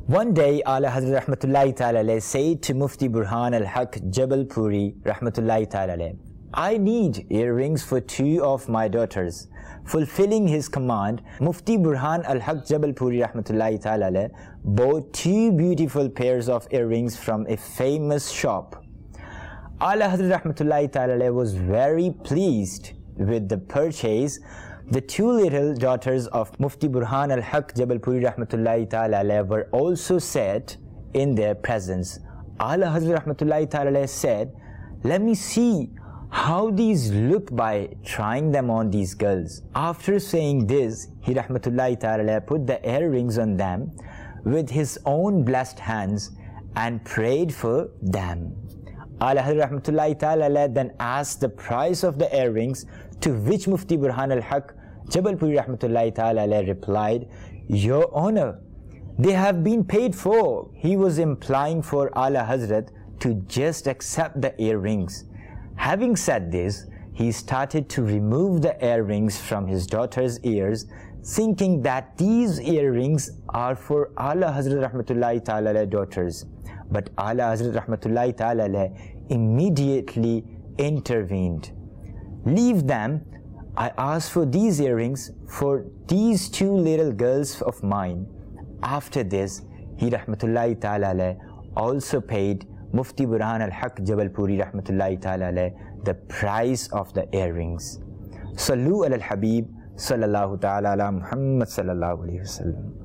One day, Ala Hazrat Rahmatullahi Ta'ala said to Mufti Burhan al-Haq Jabalpuri Rahmatullahi Ta'ala, I need earrings for two of my daughters. Fulfilling his command, Mufti Burhan al-Haq Jabalpuri Rahmatullahi Ta'ala bought two beautiful pairs of earrings from a famous shop. Ala Hazrat Rahmatullahi Ta'ala was very pleased with the purchase. The two little daughters of Mufti Burhan al-Haq Jabalpuri Rahmatullahi Ta'ala were also set in their presence. Ala Hazrat Rahmatullahi Ta'ala said, let me see how these look by trying them on these girls. After saying this, he Rahmatullahi Ta'ala put the earrings on them with his own blessed hands and prayed for them. Ala Hazrat Rahmatullahi Ta'ala then asked the price of the earrings, to which Mufti Burhan al-Haq Jabalpuri Rahmatullahi Ta'ala replied, Your Honor, they have been paid for. He was implying for Ala Hazrat to just accept the earrings. Having said this, he started to remove the earrings from his daughter's ears, thinking that these earrings are for Ala Hazrat Rahmatullahi Ta'ala daughters. But Ala Hazrat Rahmatullahi Ta'ala immediately intervened. Leave them. I asked for these earrings for these two little girls of mine. After this, he Rahmatullahi Ta'ala also paid Mufti Burhan al-Haq Jabalpuri Rahmatullahi Ta'ala the price of the earrings. Sallu ala al-Habib Sallallahu Ta'ala ala Muhammad Sallallahu Alaihi Wasallam.